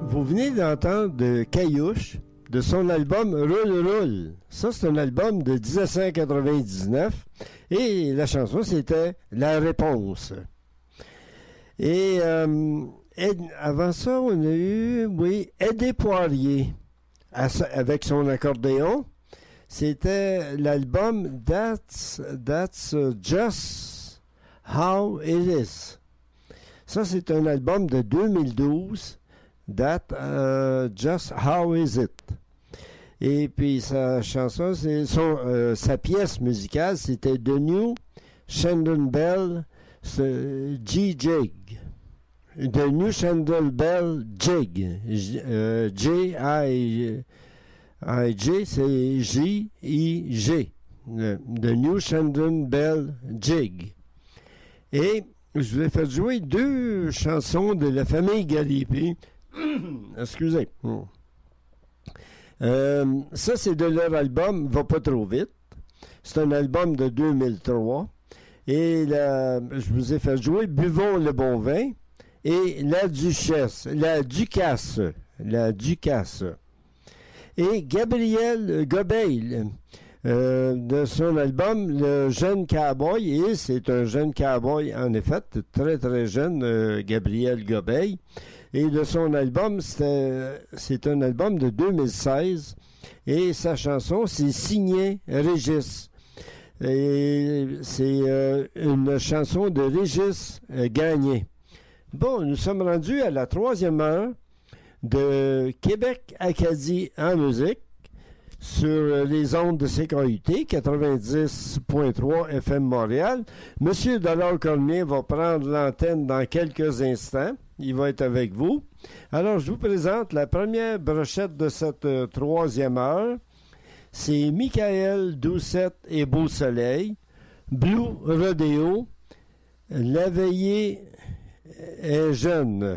Vous venez d'entendre de Caillouche, de son album Roule Roule. Ça, c'est un album de 1999 et la chanson, c'était La Réponse. Et avant ça, on a eu, Eddie Poirier avec son accordéon. C'était l'album That's Just How It Is. Ça, c'est un album de 2012. Just How Is It? Et puis sa chanson, sa pièce musicale, c'était The New Shandon Bell G-Jig. The New Shandon Bell Jig. J-I-G, c'est J-I-G. The New Shandon Bell Jig. Et je vous ai fait jouer deux chansons de la famille Galipi. Excusez. Ça, c'est de leur album Va pas trop vite. C'est un album de 2003. Et je vous ai fait jouer Buvons le bon vin et La Ducasse. Et Gabriel Gobeil, de son album Le Jeune Cowboy, et c'est un jeune cowboy en effet, très très jeune, Gabriel Gobeil. Et de son album, c'est un album de 2016. Et sa chanson, c'est Signé Régis. Et c'est une chanson de Régis Gagné. Bon, nous sommes rendus à la 3e heure de Québec-Acadie en musique sur les ondes de CKUT 90.3 FM Montréal. Monsieur Delors-Cormier va prendre l'antenne dans quelques instants. Il va être avec vous. Alors, je vous présente la première brochette de cette 3e heure. C'est Michael Doucette et Beau Soleil, Blue Rodeo, La veillée est jeune.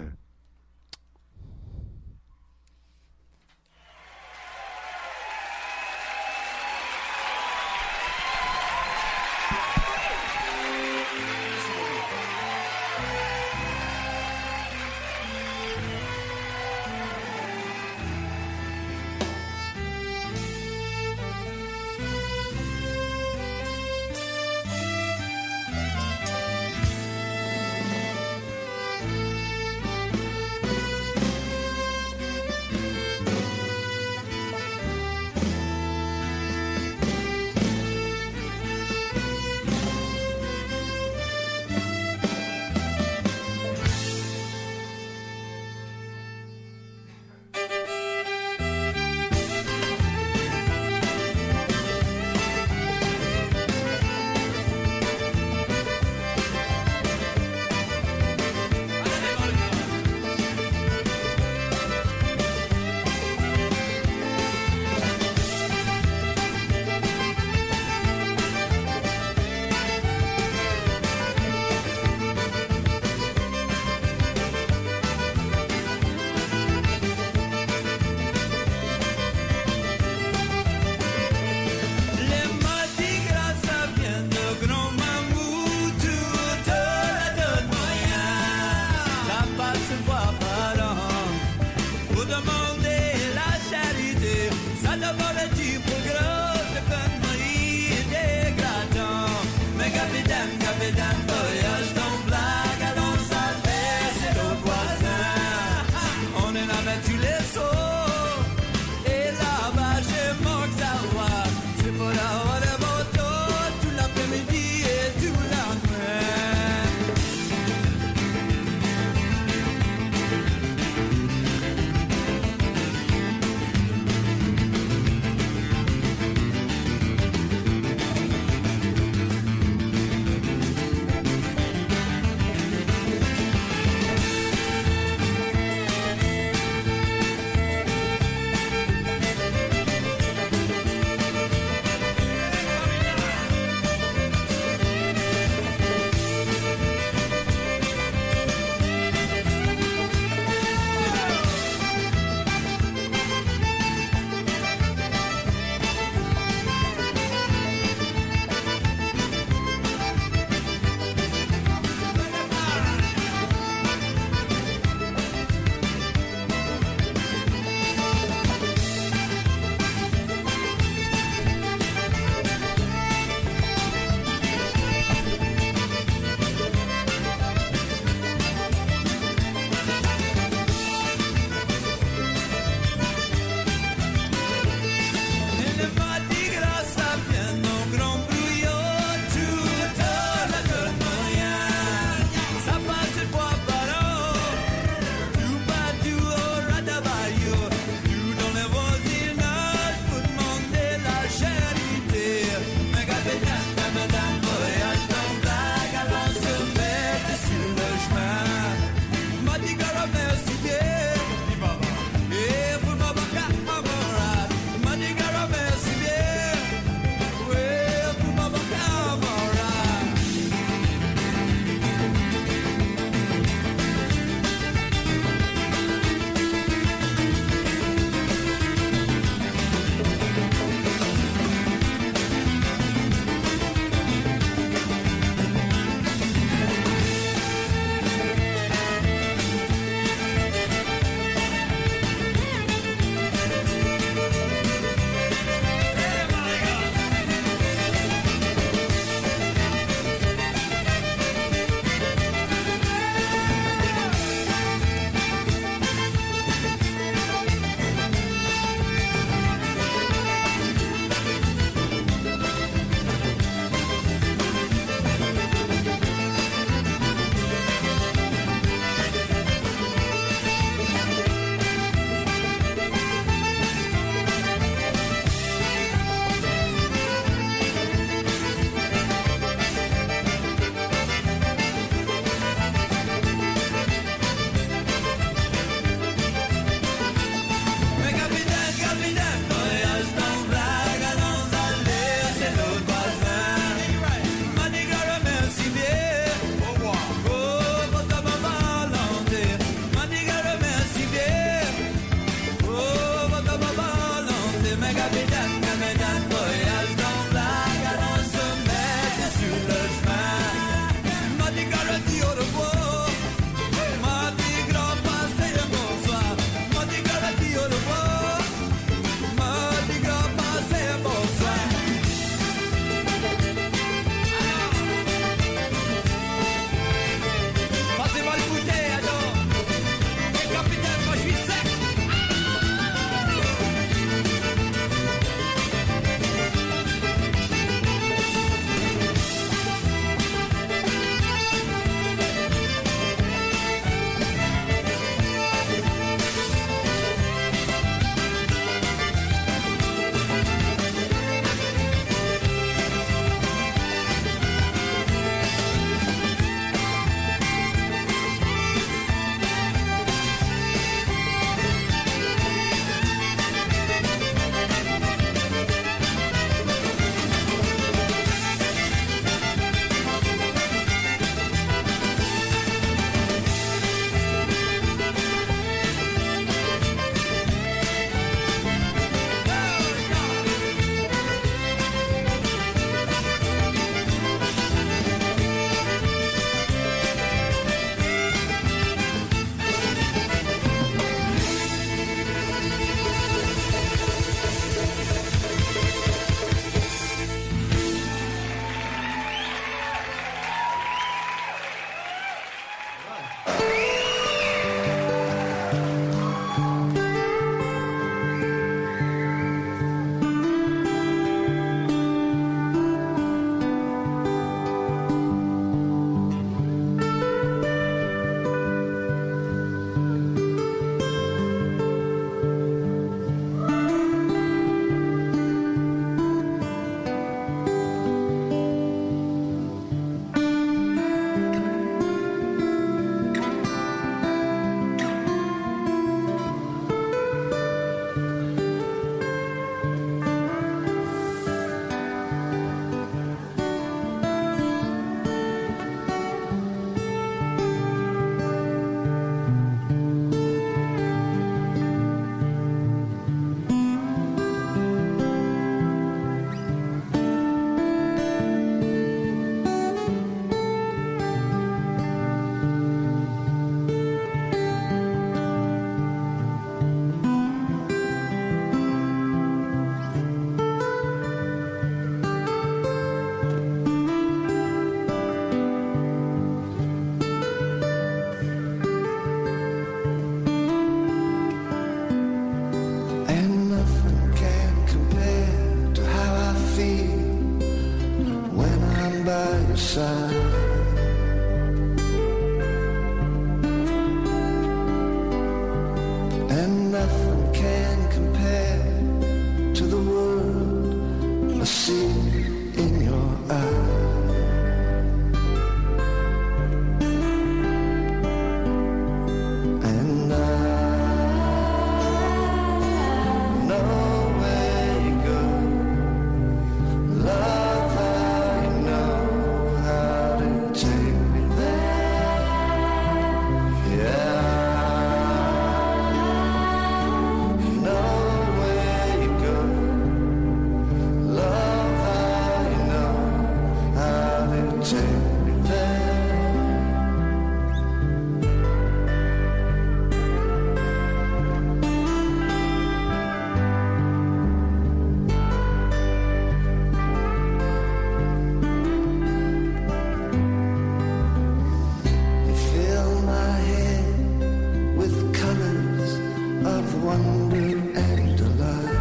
wonder and delight.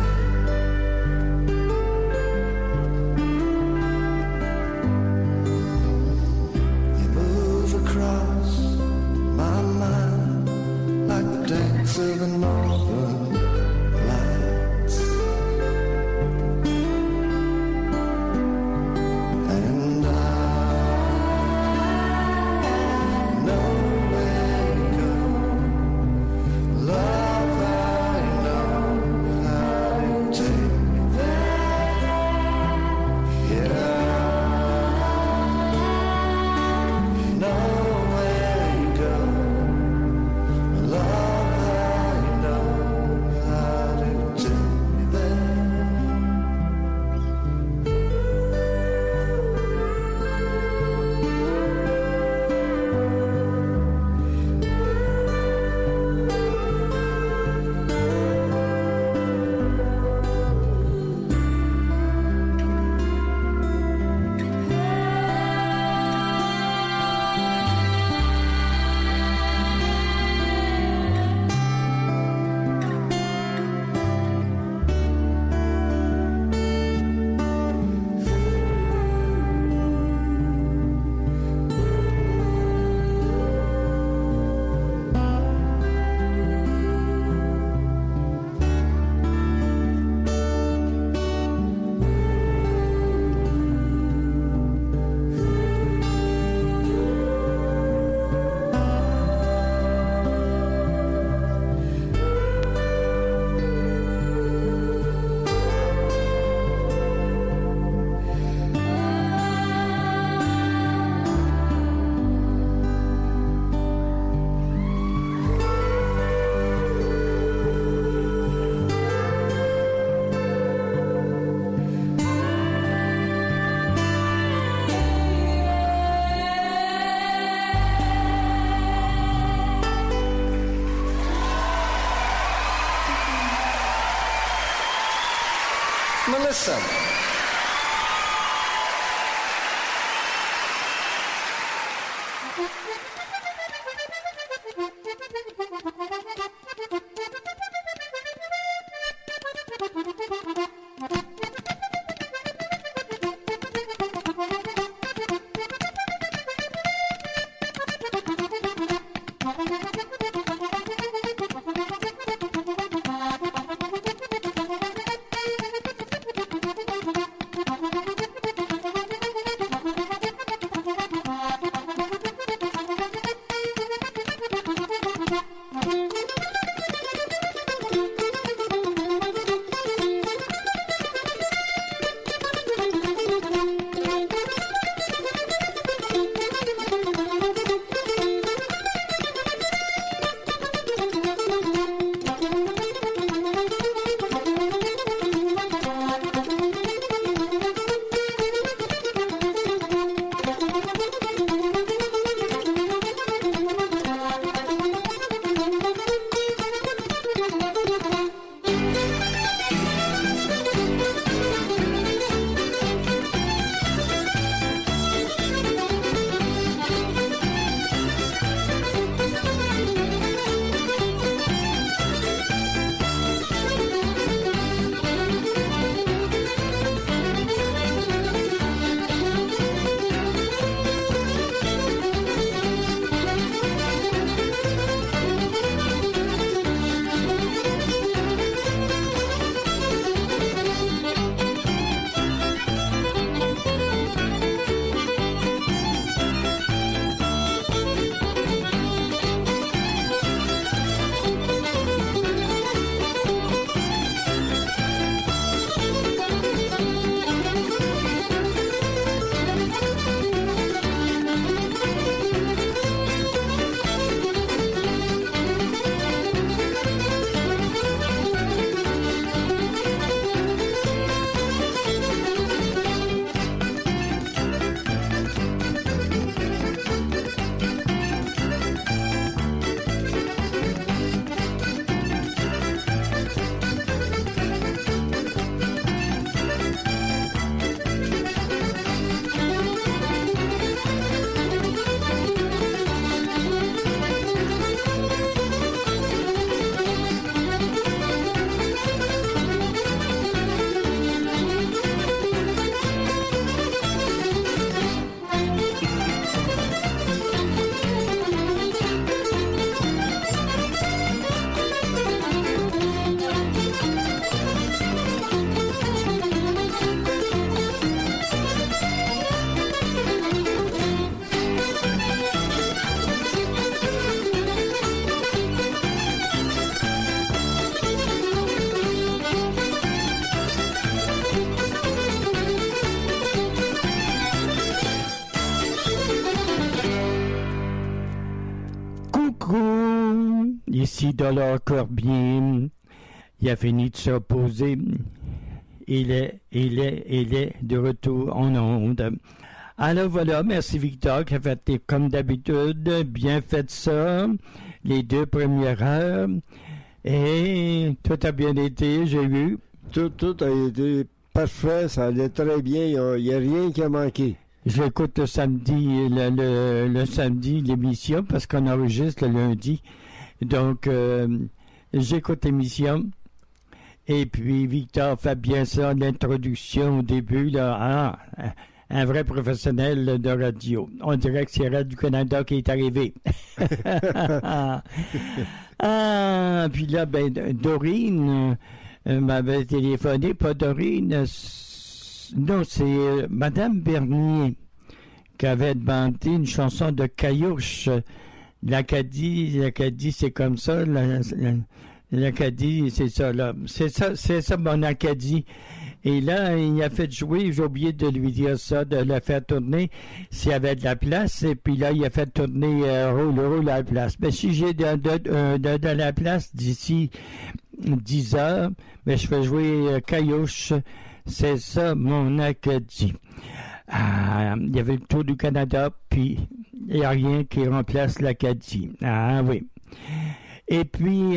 You move across my mind like the dance of the northern lights. And I know where you go. Love, I know how to take me there. Yeah. Know where you go. Love, I know how to take me there. Melissa. ici Dollar Corbier. Il a fini de s'opposer. Il est de retour en onde. Alors voilà, merci Victor qui a fait comme d'habitude, bien fait ça, les 2 premières heures. Et tout a bien été, j'ai vu. Tout a été parfait, ça allait très bien, il n'y a rien qui a manqué. J'écoute le samedi, le samedi l'émission parce qu'on enregistre le lundi. Donc, j'écoute l'émission. Et puis, Victor fait bien ça, l'introduction au début, là. Un vrai professionnel de radio. On dirait que c'est Radio-Canada qui est arrivé. Puis là, Dorine m'avait téléphoné, pas Dorine, non, c'est Madame Bernier qui avait demandé une chanson de Caillouche. L'Acadie, c'est comme ça. L'Acadie, c'est ça, là. C'est ça, mon Acadie. Et là, il a fait jouer, j'ai oublié de lui dire ça, de le faire tourner s'il y avait de la place. Et puis là, il a fait tourner roule à la place. Mais si j'ai de la place d'ici 10 heures, je fais jouer Caillouche. C'est ça, mon Acadie. Il y avait le Tour du Canada, puis il n'y a rien qui remplace l'Acadie. Ah oui. Et puis,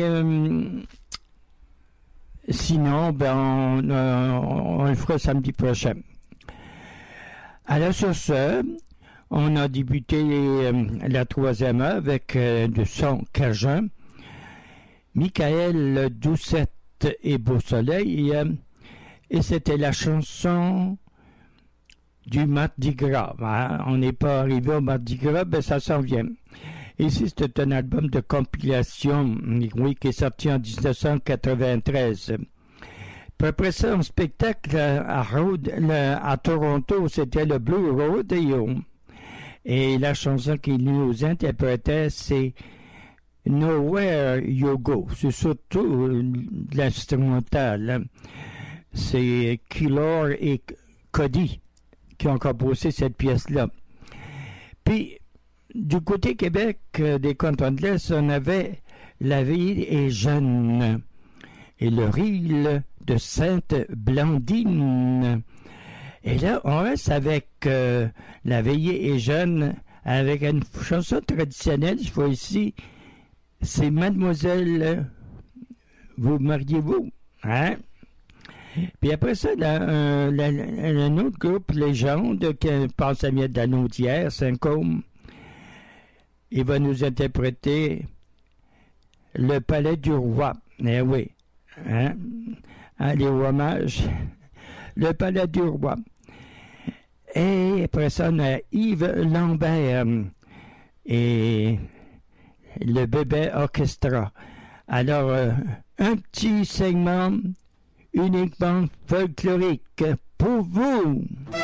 sinon, on le fera samedi prochain. Alors, sur ce, on a débuté la 3e heure avec du son cajun. Michael Doucette et Beau Soleil. Et c'était la chanson du Mardi Gras. Hein? On n'est pas arrivé au Mardi Gras, ça s'en vient. Ici, c'est un album de compilation, oui, qui est sorti en 1993. Puis après ça, un spectacle à Toronto, c'était le Blue Rodeo. Et la chanson qu'il nous interprétait, c'est Nowhere You Go. C'est surtout de l'instrumental. C'est Keylor et Cody qui ont composé cette pièce-là. Puis, du côté Québec des cantons de l'Est, on avait La Vie est jeune et le rire de Sainte-Blandine. Et là, on reste avec La Veillée est jeune, avec une chanson traditionnelle, cette fois-ci, c'est Mademoiselle, vous mariez-vous, hein? Puis après ça, un autre groupe légende qui passe à Miette de la Naudière, Saint-Côme, il va nous interpréter Le Palais du Roi. Eh oui, hein? Les rois mages, Le Palais du Roi. Et après ça, on a Yves Lambert et le Bébé Orchestra. Alors, un petit segment uniquement folklorique pour vous.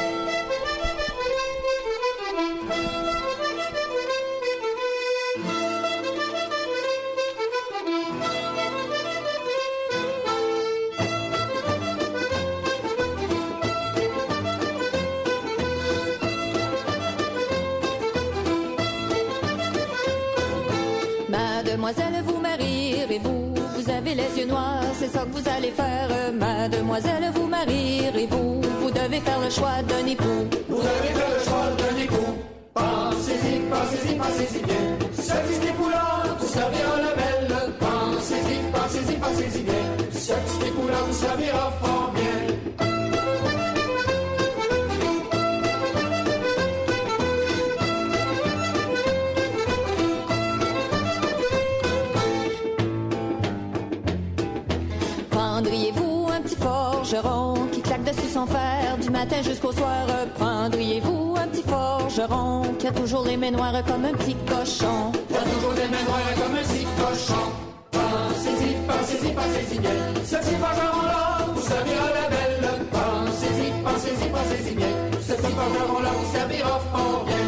Mademoiselle, vous marierez-vous? Vous avez les yeux noirs, c'est ça que vous allez faire. Mademoiselle, vous marierez-vous? Vous devez faire le choix d'un époux. Vous devez faire le choix d'un époux. Pensez-y, pensez-y, pensez-y bien. Ce petit époux-là vous servira la belle. Pensez-y, pensez-y, pensez-y bien. Ce petit époux-là vous servira fort bien. Prendriez-vous un petit forgeron qui claque dessus son fer du matin jusqu'au soir? Prendriez-vous un petit forgeron qui a toujours les mains noires comme un petit cochon? Il a toujours des mains noires comme un petit cochon. Pensez-y, pensez-y, pensez-y bien. Ce petit forgeron-là vous servira la belle. Pensez-y, pensez-y, pensez-y bien. Ce petit forgeron-là vous servira fort bien.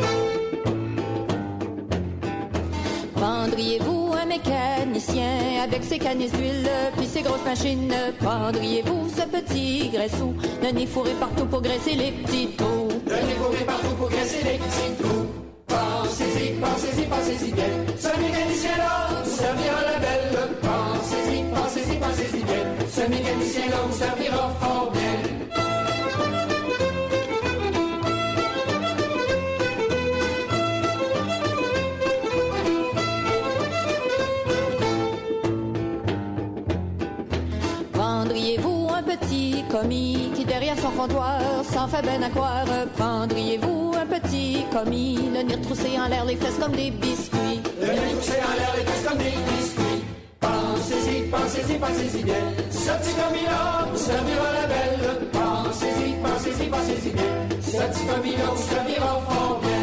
Prendriez-vous un mécanicien avec ses canisses d'huile, puis ses grosses machines. Prendriez-vous ce petit graisseau, le nez fourré partout pour graisser les petits trous? Le nez fourré partout pour graisser les petits trous. Pensez-y, pensez-y, pensez-y bien. Ce mécanicien-là vous servira la belle. Pensez-y, pensez-y, pensez-y bien. Ce mécanicien-là vous servira fort bien. Prendriez-vous un petit commis qui derrière son comptoir s'en fait ben à croire? Prendriez-vous un petit commis, le nez retroussé en l'air, les fesses comme des biscuits? Le nez retroussé en l'air, les fesses comme des biscuits. Pensez-y, pensez-y, pensez-y bien. Ce petit commis-là vous servira la belle. Pensez-y, pensez-y, pensez-y bien. Ce petit commis-là vous servira fort bien.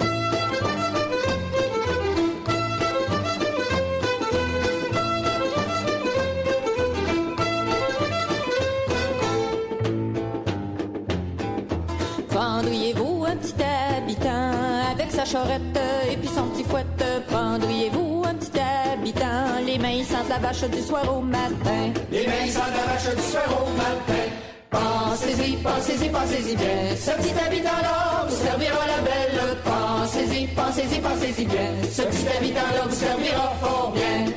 Prendriez-vous un petit habitant avec sa charrette et puis son petit fouette? Prendriez-vous un petit habitant, les mains sentent la vache du soir au matin? Les mains sentent la vache du soir au matin. Pensez-y, pensez-y, pensez-y bien. Ce petit habitant-là vous servira la belle. Pensez-y, pensez-y, pensez-y bien. Ce petit habitant-là vous servira fort bien.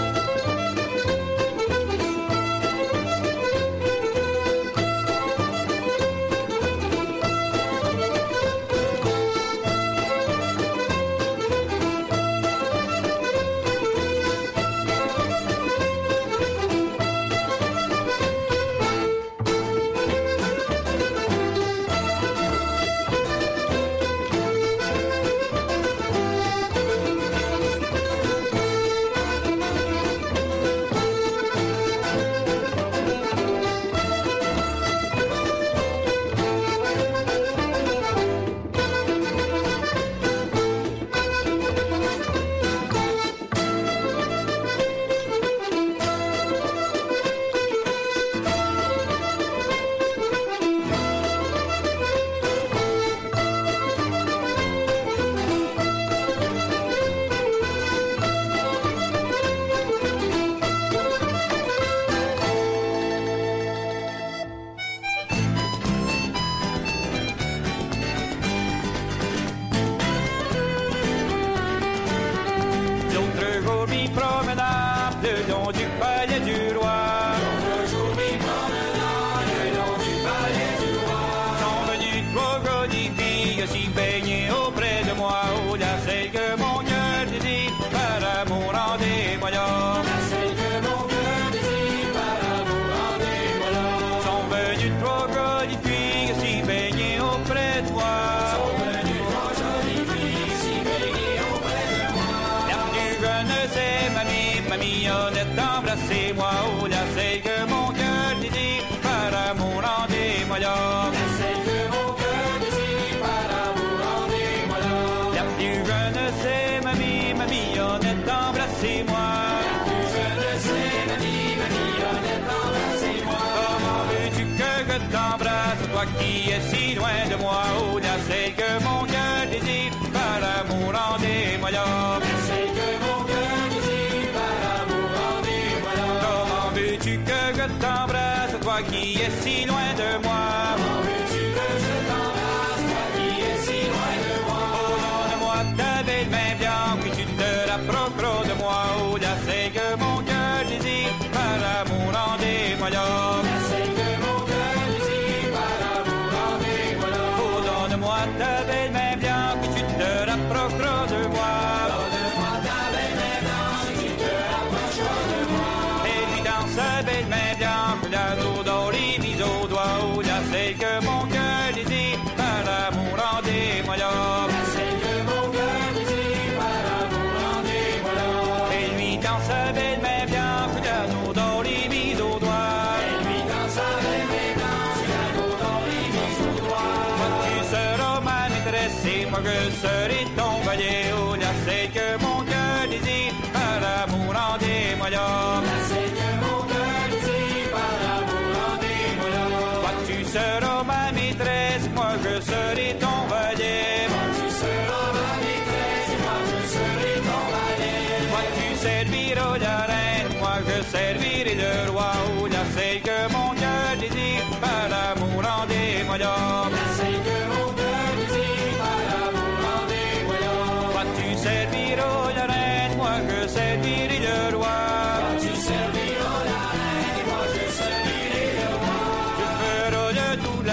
Qui est si loin de moi, oh, la celle que mon cœur désire, par amour rendez-moi là. La celle que mon cœur désire, par amour rendez-moi là. Comment veux-tu que je t'embrasse, toi qui es si loin de moi? Comment veux-tu que je t'embrasse, toi qui es si loin de moi? Oh, donne-moi ta belle main blanche, que tu te rapprocheras de moi, oh, la celle que mon cœur désire, par amour rendez-moi là. La celle que mon cœur désire, par amour rendez-moi là. Oh, donne-moi ta belle main blanche, que tu te rapprocheras de moi. Donne-moi ta belle main blanche, que tu te rapprocheras de moi. Et lui dans sa belle main blanche, l'anneau d'or et mis au doigt, oh, la celle que mon cœur désire, par amour rendez-moi là. La celle que mon cœur désire, par amour rendez-moi là. Et lui dans sa belle main blanche, l'anneau d'or et mis au doigt. Et lui dans sa belle main blanche, l'anneau d'or et mis au doigt. Toi tu seras ma maîtresse et moi je serai ton valet, oh, la celle que mon cœur désire, par amour rendez-moi là. La celle que mon cœur désire, par amour rendez-moi là. Toi tu seras ma maîtresse, moi je serai ton valet. Toi tu seras ma maîtresse, moi je serai ton valet. Toi tu serviras la reine, moi je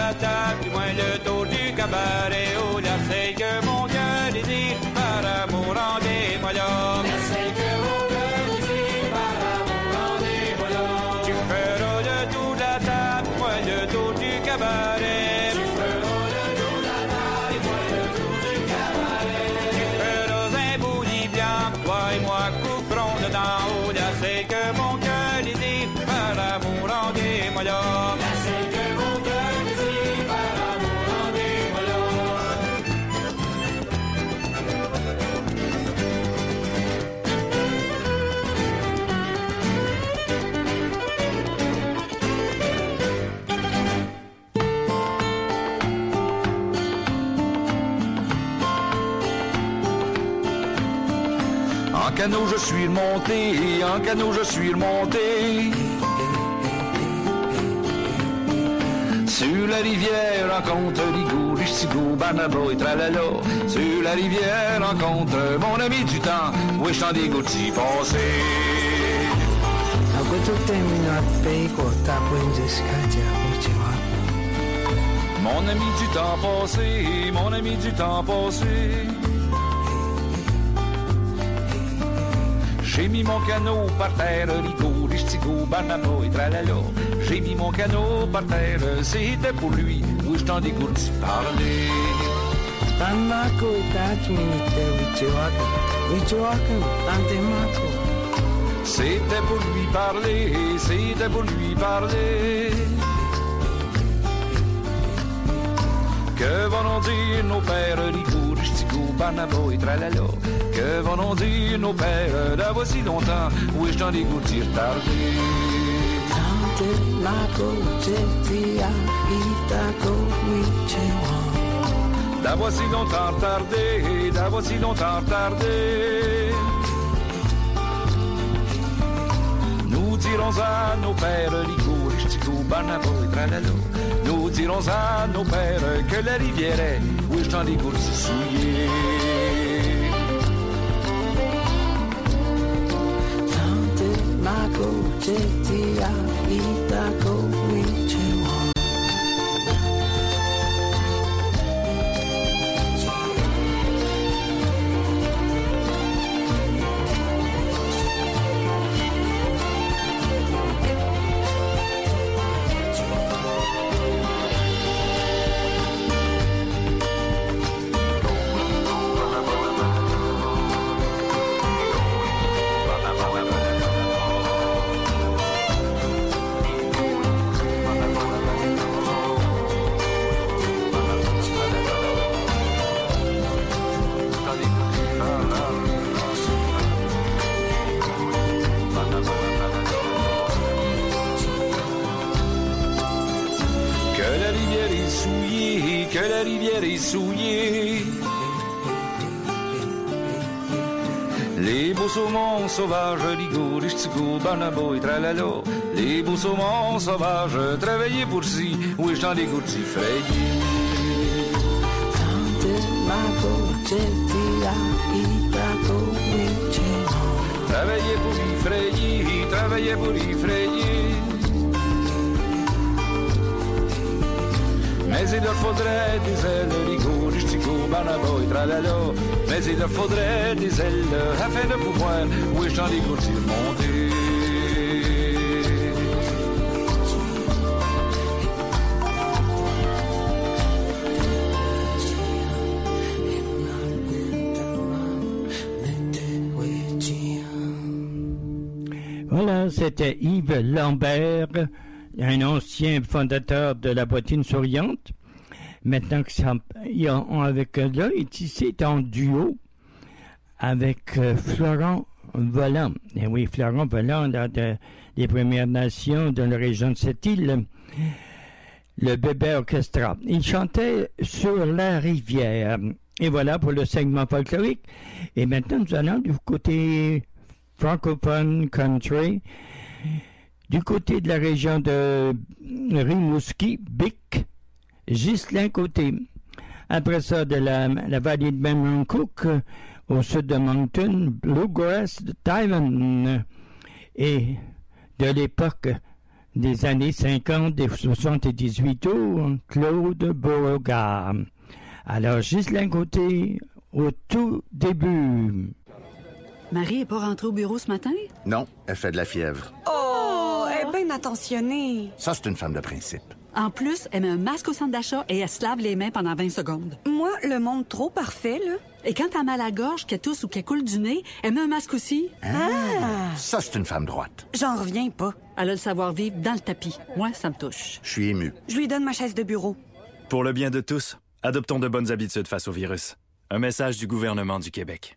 la table, du moins le tour du cabaret. Oh, la celle que mon cœur désire, par amour rendez-moi là. La celle que mon cœur désire, par amour rendez-moi là. Tu feras le tour de la table, moi le tour du cabaret. Tu feras le tour de la table, et moi le tour du cabaret. Tu feras un bouilli blanc, toi et moi couperons dedans. Oh, la celle que mon cœur désire, par amour rendez-moi là. La celle que mon cœur désire, par amour rendez-moi là. En canot je suis remonté, en canot je suis remonté. Sur la rivière rencontre Rigaud, Ristigo, Barnaba et tralala. Sur la rivière rencontre mon ami du temps, oui je t'en dégoûte d'y passer. Mon ami du temps passé, mon ami du temps passé. J'ai mis mon canot par terre, Rigaud, Ristigo, Barnaba et tralala. J'ai mis mon canot par terre, c'était pour lui, oui je t'en dégoûte d'y parler. C'était pour lui parler, c'était pour lui parler. Que vont dire nos pères, Rigaud, Ristigo, Barnaba et tralala? Que vont dire nos pères d'avoir si longtemps, oui je t'en dégoûte d'y retarder. D'avoir si longtemps retardé, d'avoir si longtemps retardé. Nous dirons à nos pères, Rigaud, Ristigo, Barnaba et tralala. Nous dirons à nos pères que la rivière est, oui je t'en dégoûte si souillée. Les beaux saumons sauvages, Rigaud, Ristigo, Barnaba et tralala. Les beaux saumons sauvages, travaillez pour si, oui je t'en dégoûte si frayé. Travaillez pour y frayer, travaillez pour y frayer. Mais il leur faudrait des ailes, Rigaud, Ristigo, Barnaba et tralala. Mais il leur faudrait des ailes afin de pouvoir, oui je t'en dégoûte d'y remonter. Voilà, c'était Yves Lambert, un ancien fondateur de la Bottine Souriante. Maintenant que ça, avec là, ici, est en duo avec Florent Volant. Et oui, Florent Volant, des Premières Nations de la région de cette île, le Bébé Orchestra. Il chantait sur la rivière. Et voilà pour le segment folklorique. Et maintenant, nous allons du côté francophone country, du côté de la région de Rimouski, Bic, Ghislain Côté. Après ça, de la vallée de Memramcook, au sud de Moncton, Bluegrass de Tyven. Et de l'époque des années 50 et 78 tours, Claude Beauregard. Alors, Ghislain Côté, au tout début. Marie est pas rentrée au bureau ce matin? Non, elle fait de la fièvre. Oh, elle est bien attentionnée. Ça, c'est une femme de principe. En plus, elle met un masque au centre d'achat et elle se lave les mains pendant 20 secondes. Moi, le monde trop parfait, là. Et quand t'as mal à la gorge, qu'elle tousse ou qu'elle coule du nez, elle met un masque aussi. Ah! Ça, c'est une femme droite. J'en reviens pas. Elle a le savoir-vivre dans le tapis. Moi, ça me touche. Je suis ému. Je lui donne ma chaise de bureau. Pour le bien de tous, adoptons de bonnes habitudes face au virus. Un message du gouvernement du Québec.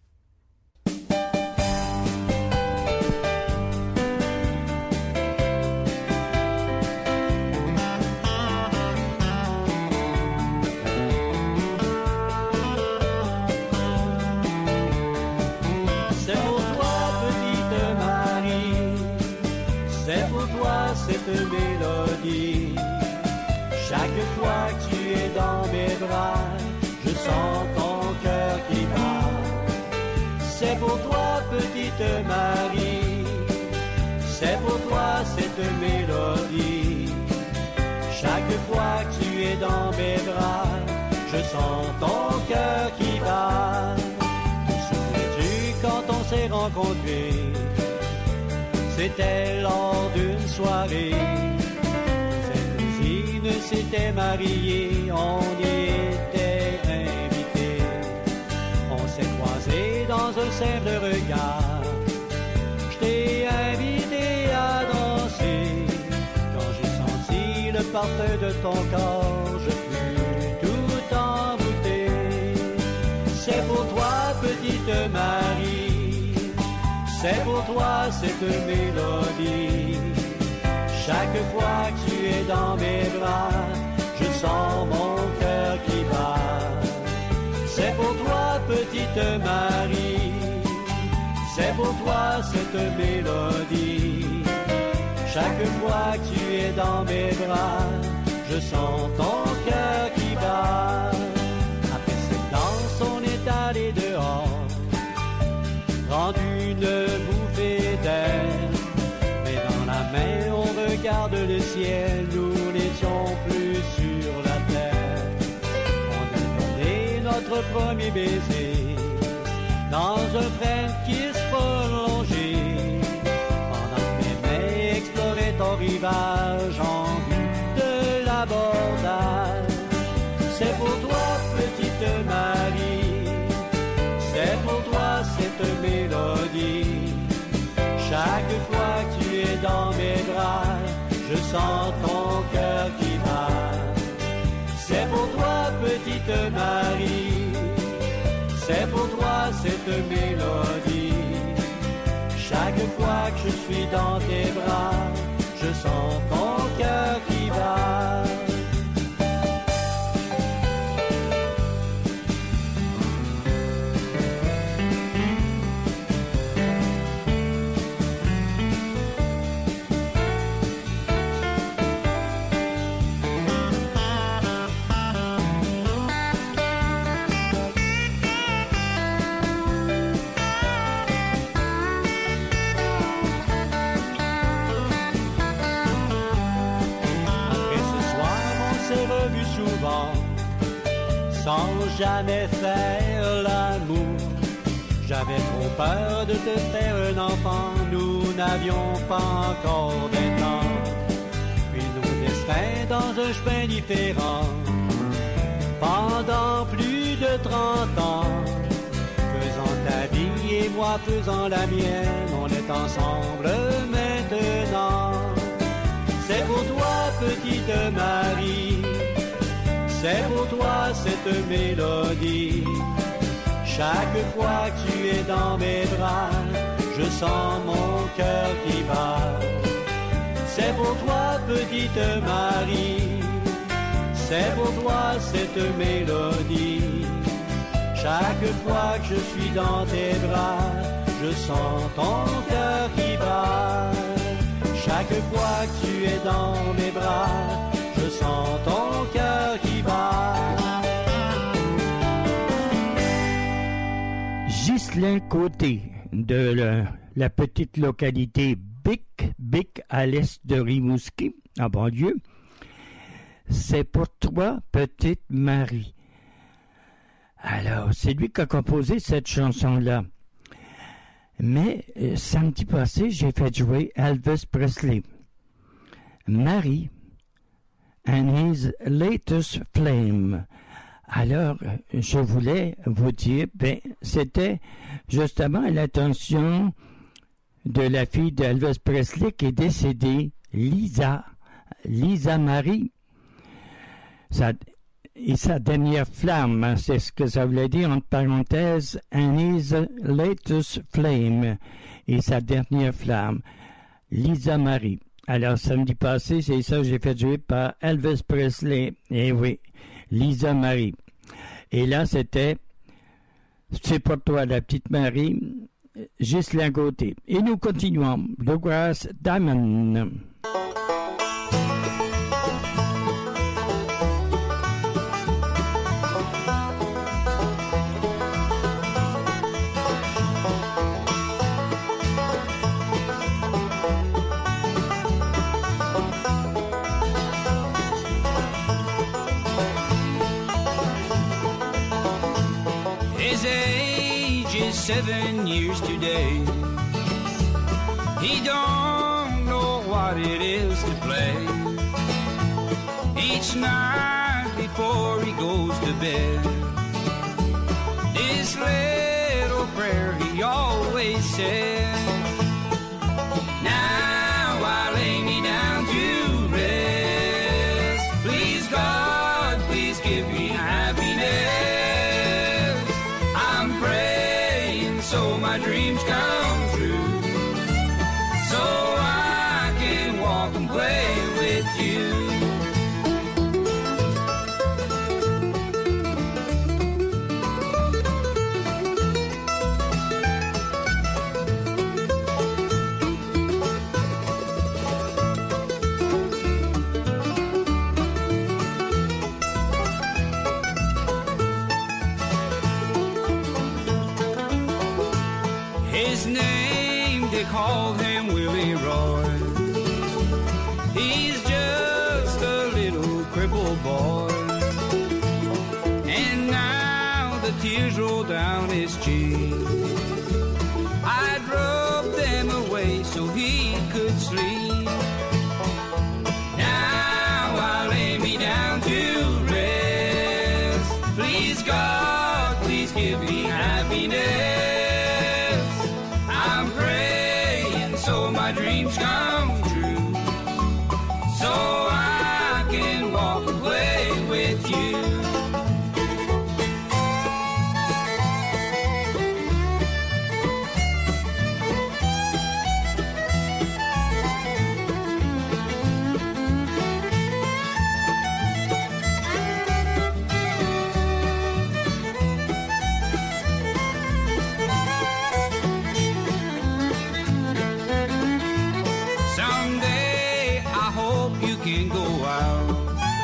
Cette mélodie, chaque fois que tu es dans mes bras, je sens ton cœur qui bat. C'est pour toi, petite Marie, c'est pour toi cette mélodie. Chaque fois que tu es dans mes bras, je sens ton cœur qui bat. Te souviens-tu quand on s'est rencontrés? C'était lors d'une soirée. Cette cousine s'était mariée, on y était invités. On s'est croisés dans un simple regard. Je t'ai invité à danser. Quand j'ai senti le parfum de ton corps, je fus tout envoûté. C'est pour toi, petite Marie. C'est pour toi cette mélodie. Chaque fois que tu es dans mes bras, je sens mon cœur qui bat. C'est pour toi, petite Marie. C'est pour toi cette mélodie. Chaque fois que tu es dans mes bras, je sens ton cœur qui bat. Après cette danse, on est allé dehors. Prendre une bouffée d'air, mais dans la main on regarde le ciel, nous n'étions plus sur la terre. On a donné notre premier baiser dans un French kiss prolongé, pendant que mes mains exploraient ton rivage en vue de l'abordage. C'est pour toi, petite Marie, c'est pour toi cette mélodie. Chaque fois que tu es dans mes bras, je sens ton cœur qui bat. C'est pour toi, petite Marie. C'est pour toi cette mélodie. Chaque fois que je suis dans tes bras, je sens ton cœur qui bat. Sans jamais faire l'amour, j'avais trop peur de te faire un enfant. Nous n'avions pas encore 20 ans, puis nos destins dans un chemin différent. Pendant plus de 30 ans, faisant ta vie et moi faisant la mienne, on est ensemble maintenant. C'est pour toi, petite Marie. C'est pour toi cette mélodie. Chaque fois que tu es dans mes bras, je sens mon cœur qui bat. C'est pour toi, petite Marie. C'est pour toi cette mélodie. Chaque fois que je suis dans tes bras, je sens ton cœur qui bat. Chaque fois que tu es dans mes bras, je sens ton cœur qui bat. Ghislain Côté de la petite localité Bic à l'est de Rimouski, en banlieue. C'est pour toi, petite Marie. Alors, c'est lui qui a composé cette chanson-là. Mais samedi passé, j'ai fait jouer Elvis Presley. Marie and his latest flame. Alors, je voulais vous dire, c'était justement l'intention de la fille d'Elvis Presley qui est décédée, Lisa Marie. Et sa dernière flamme, c'est ce que ça voulait dire entre parenthèses, and his latest flame, et sa dernière flamme, Lisa Marie. Alors, samedi passé, c'est ça que j'ai fait jouer par Elvis Presley. Eh oui, Lisa Marie. Et là, c'était C'est pour toi, la petite Marie, Ghislain Gauthier. Et nous continuons. Bluegrass Diamond. His age is 7 years today. He don't know what it is to play. Each night before he goes to bed, this little prayer he always said. Now I lay me down to rest. Please God, please give me happiness. So my dreams come true, so I can walk and play with you. His name, they call him Willie Roy. He's just a little crippled boy. And now the tears roll down his cheek. I rubbed them away so he could sleep. Now I lay me down to rest. Please God, please give me happiness. So my dreams come true, so I can walk and play with you. Can go out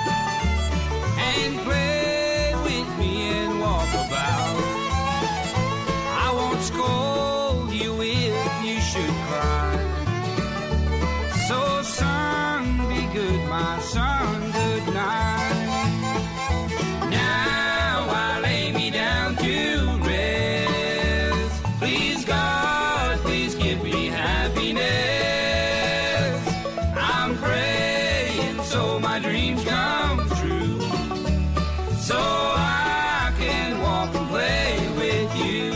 and play with me and walk about. I won't scold you if you should cry. So son, be good, my son, good night. Now I lay me down to rest. Please God, please give me happiness. I'm praying so my dreams come true, so I can walk and play with you.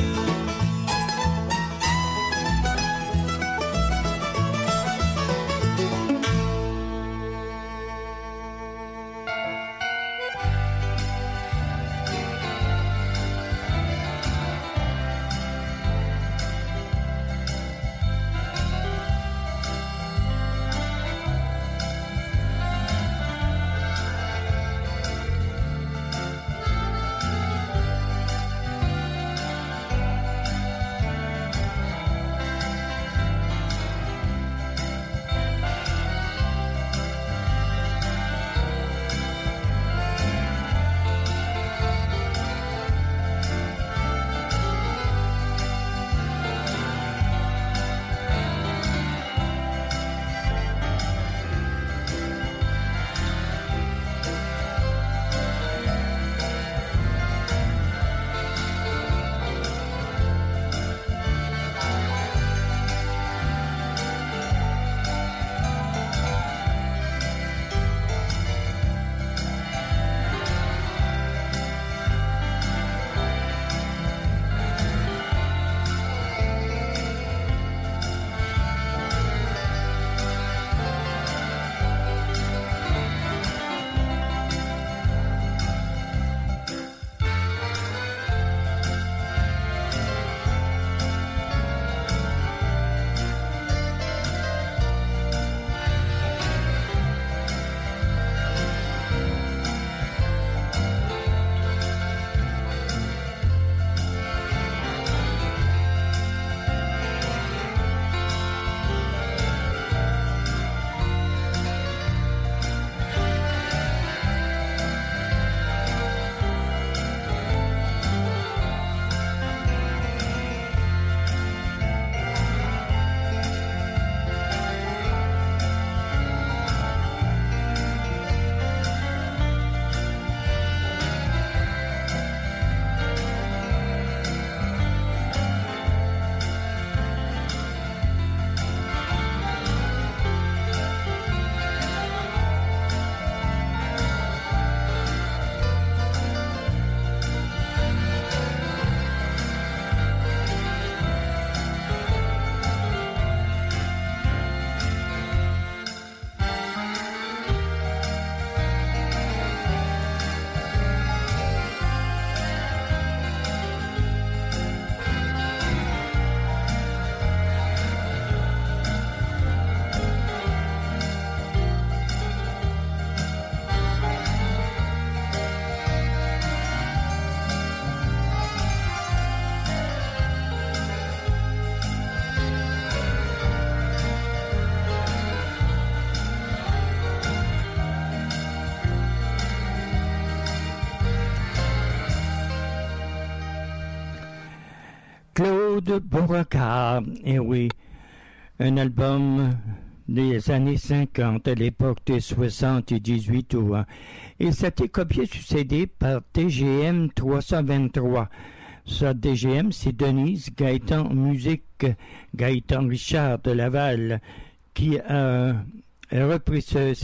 Claude Beauregard, et oui, un album des années 50, à l'époque des 78 tours. Hein. Et ça a été copié sur CD par DGM 323. Ça, DGM, c'est Denise Gaëtan Musique, Gaëtan Richard de Laval, qui a repris ces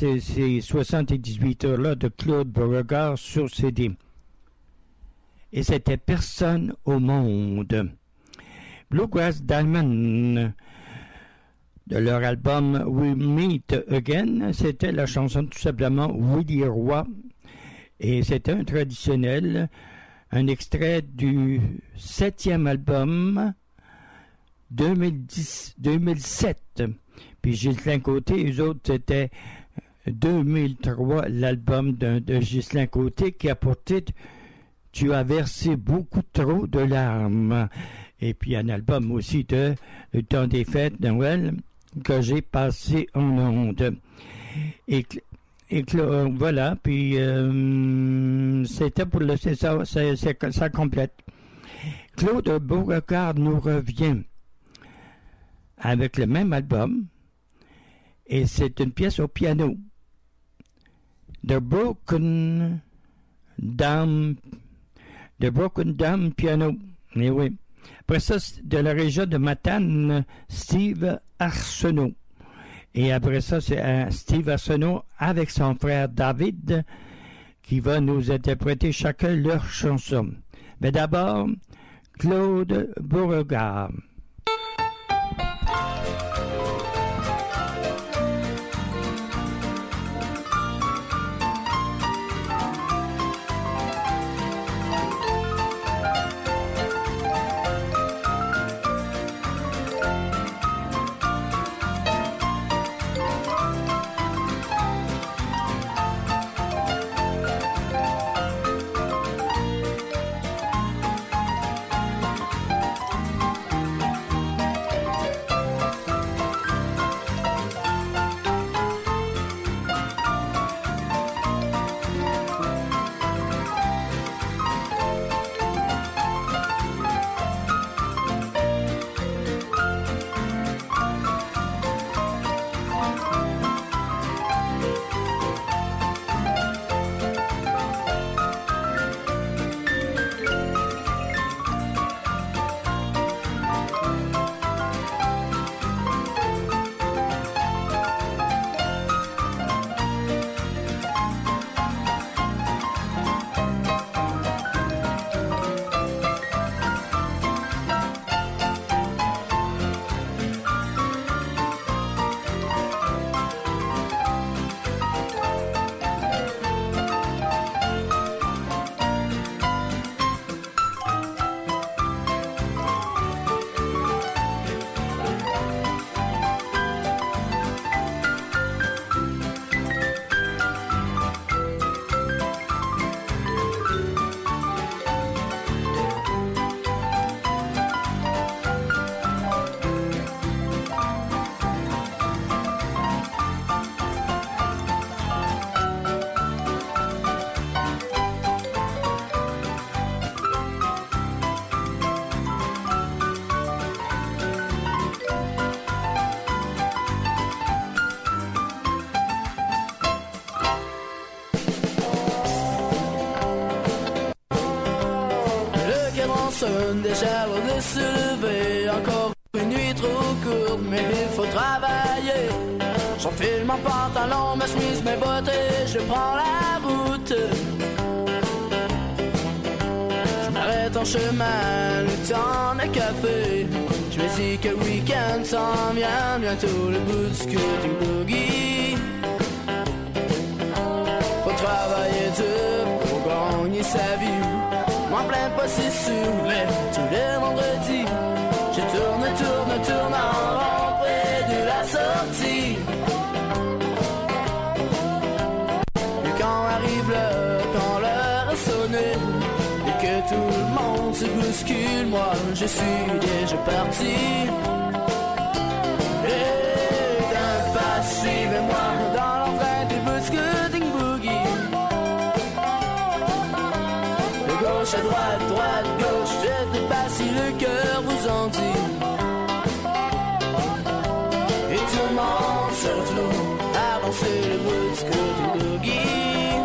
78 heures-là de Claude Beauregard sur CD. Et c'était Personne au monde. Bluegrass Diamond, de leur album We Meet Again, c'était la chanson tout simplement Willie Roy. Et c'était un traditionnel, un extrait du 7e album 2007. Puis Ghislain Côté, eux autres, c'était 2003, l'album de Ghislain Côté qui a pour titre « Tu as versé beaucoup trop de larmes ». Et puis un album aussi de Le temps des fêtes de Noël que j'ai passé en ondes. Et voilà, puis c'était pour le... ça complète. Claude Beauregard nous revient avec le même album, et c'est une pièce au piano. The Broken Dame Piano. Et oui. Après ça, de la région de Matane, Steve Arsenault. Et après ça, c'est Steve Arsenault avec son frère David qui va nous interpréter chacun leur chanson. Mais d'abord, Claude Beauregard. Déjà de se lever, encore une nuit trop courte, mais il faut travailler. J'enfile mon pantalon, ma chemise, mes bottes et je prends la route. Je m'arrête en chemin, le temps d'un café. Je me dis que le week-end s'en vient, bientôt le bout du scooting boogie. Faut travailler dur pour gagner sa vie. M'en plains pas, c'est sûr, mais tous les vendredis, je tourne en rond près de la sortie. Et quand arrive l'heure, quand l'heure a sonné, et que tout le monde se bouscule, moi je suis déjà parti. Et d'un pas, suivez-moi dans l'entrain du scooting boogie. gauche à droite, droite, gauche, faites pas si le cœur vous en dit. Et tout le monde se retrouve à danser le blues que du boogie.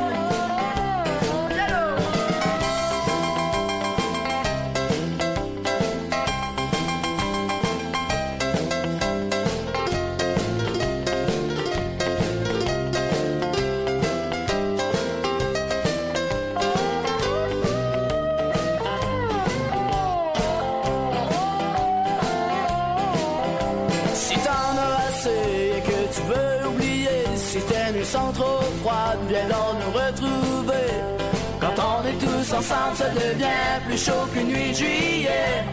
Sont trop froides, viens donc nous retrouver. Quand on est tous ensemble, ça devient plus chaud qu'une nuit de juillet.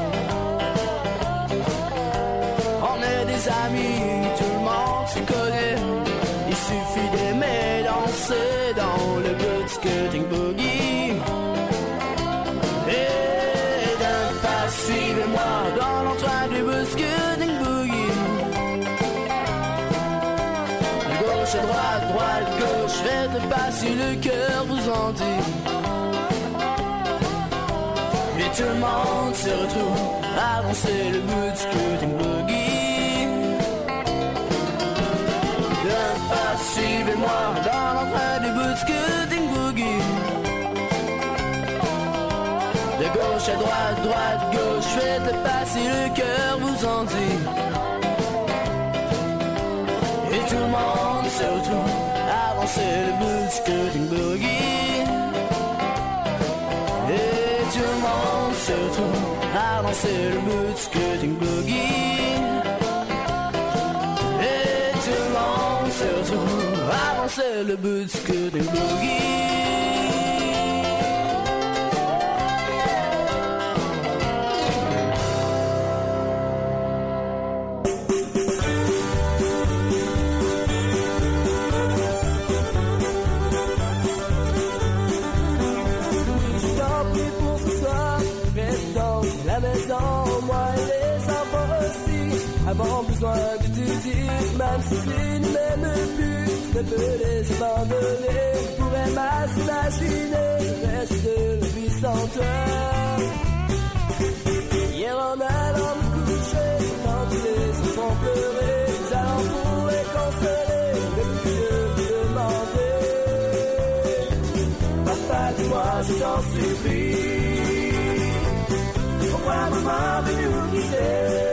On est des amis, tout le monde se connaît. Il suffit d'aimer danser dans le Buzzcutting Boogie. Et d'un pas, suivez-moi dans l'entrain du Buzzcutting Boogie. Gauche à droite, droite, gauche, faites pas si le cœur vous en dit. Et tout le monde se retrouve à danser le Buzzcutting Boogie. D'un pas, suivez-moi dans l'entrain du Buzzcutting Boogie. De gauche à droite, droite, gauche, faites pas si le cœur vous en dit. Et tout le monde se retrouve à danser le Buzzcutting Boogie. Et tout le monde se retrouve à danser le Buzzcutting Boogie. Et tout le monde se retrouve à danser le Buzzcutting Boogie. Avons besoin de te dire, même si tu ne m'aimes plus, je ne peux les abandonner. Je pourrais mal s'imaginer le reste de la vie sans toi. Hier en allant me coucher, quand tu les font pleurer, nous allons pour les consoler, ne plus de demander. Papa, dis-moi, je t'en supplie, pourquoi maman veut nous quitter?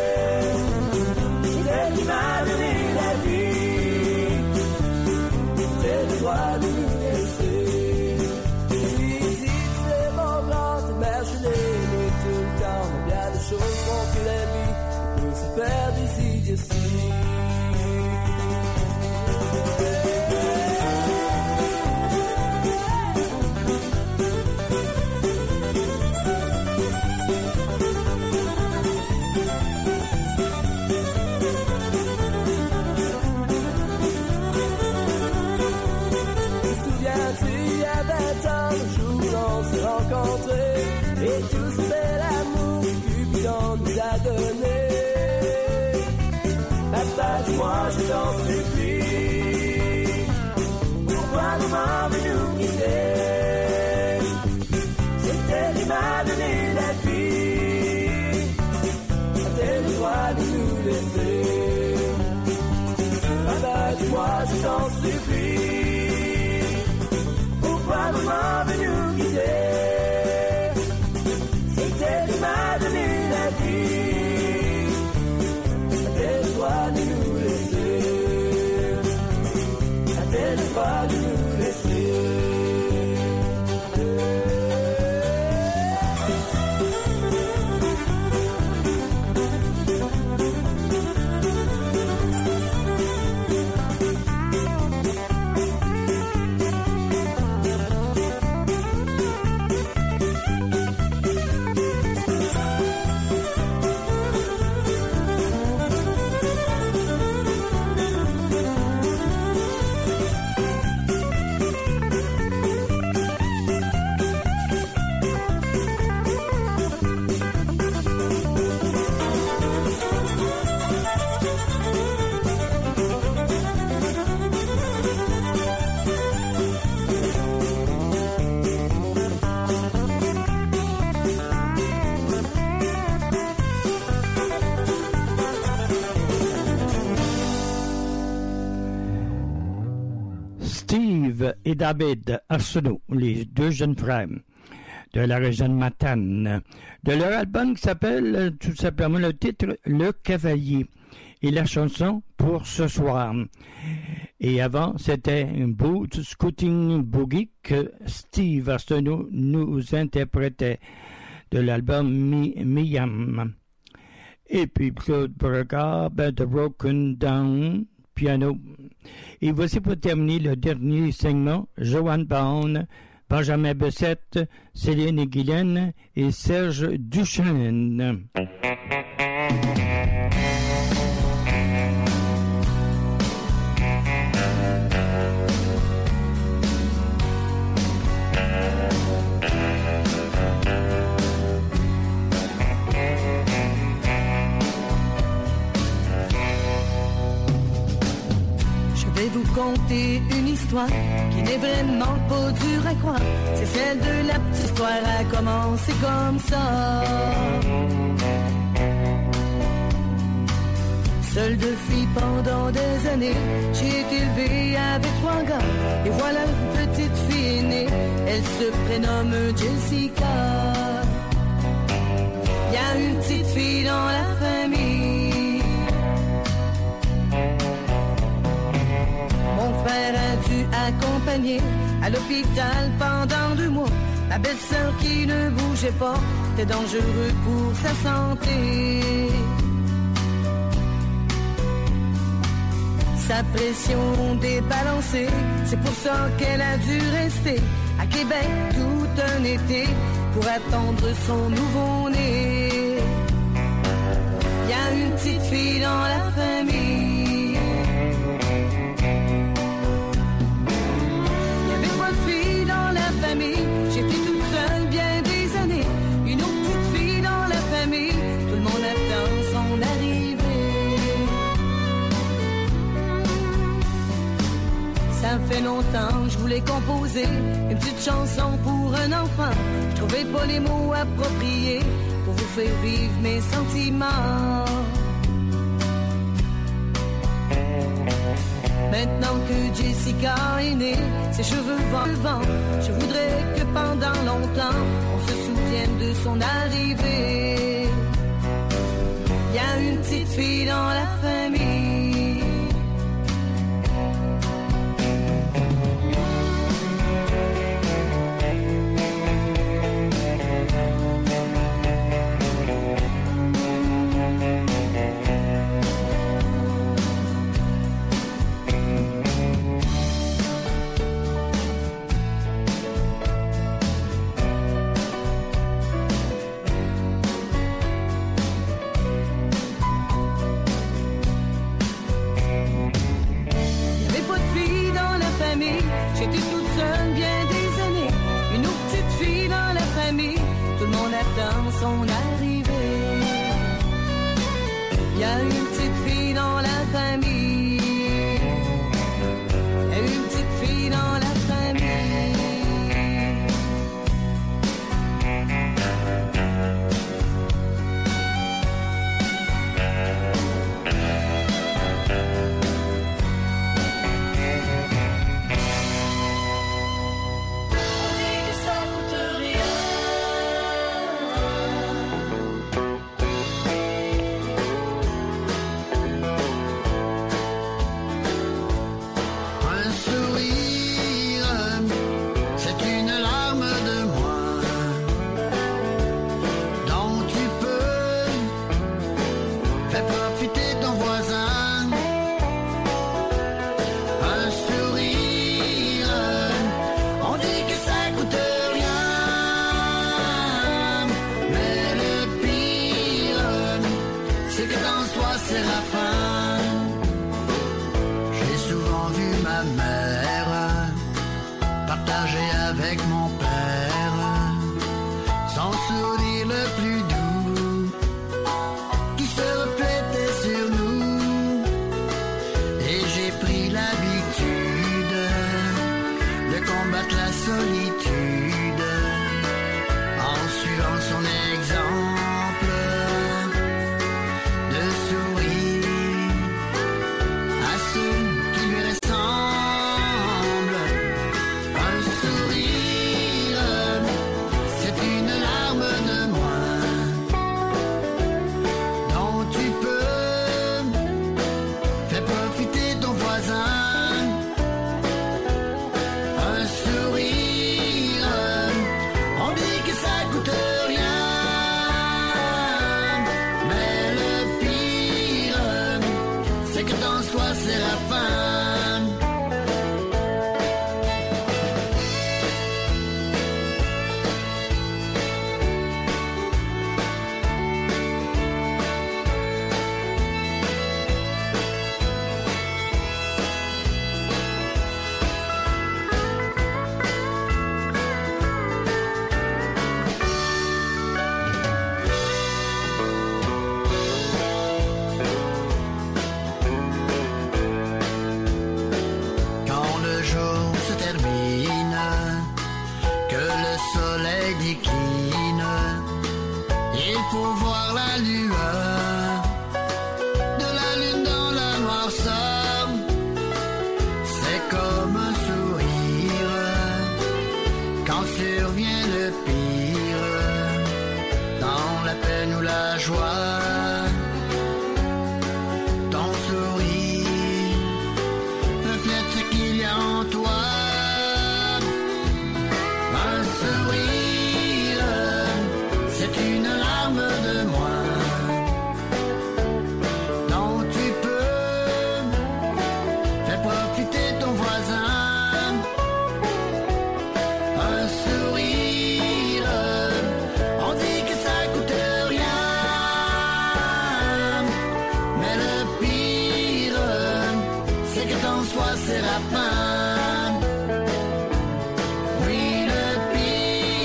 C'est qui m'a donné la vie, c'est le droit de nous laisser. Je lui dis que c'est mon grand mère, je l'aime tout le temps. Mais bien des choses font que la vie peut se faire des idioties. Rencontrés et tous fait l'amour que Cupidon nous a donné. Papa, dis-moi, je t'en supplie, pourquoi maman veut nous quitter? C'était lui m'a donné la vie, a-t-elle le droit de nous laisser? Papa, dis-moi, je t'en supplie, pourquoi maman veut nous quitter? C'était lui m'a donné la vie, a-t-elle le droit de nous laisser? et David Arsenault, les deux jeunes frères de la région de Matane, de leur album qui s'appelle tout simplement le titre Le Cavalier et la chanson Pour ce soir. Et avant, c'était un Boot Scouting Boogie que Steve Arsenault nous interprétait de l'album Miam. Et puis Claude Beauregard, The Broken Down piano. Et voici pour terminer le dernier segment, Joanne Baum, Benjamin Bessette, Céline et Guylaine et Serge Duchesne. Vous conter une histoire qui n'est vraiment pas dure à croire. C'est celle de la petite histoire à commencer comme ça. Seule de fille pendant des années, j'ai été élevée avec 3 gars. Et voilà une petite fille aînée, elle se prénomme Jessica. Y a une petite fille dans la famille. Mon frère a dû accompagner à l'hôpital pendant 2 mois. Ma belle-sœur qui ne bougeait pas, c'était dangereux pour sa santé. Sa pression débalancée, c'est pour ça qu'elle a dû rester à Québec tout un été pour attendre son nouveau-né. Y a une petite fille dans la famille. J'étais toute seule bien des années. Une autre petite fille dans la famille. Tout le monde attend son arrivée. Ça fait longtemps que je voulais composer une petite chanson pour un enfant. Je trouvais pas les mots appropriés pour vous faire vivre mes sentiments. Maintenant que Jessica est née, ses cheveux vont le vent. Je voudrais que pendant longtemps, on se souvienne de son arrivée. Y a une petite fille dans la famille. J'étais toute seule bien des années. Une autre petite fille dans la famille. Tout le monde attend son arrivée. Y a une petite fille dans la famille. Y a une petite fille dans la famille. soleil décline, il faut voir la lueur de la lune dans la noirceur. C'est comme un sourire quand survient le pire, dans la peine ou la joie.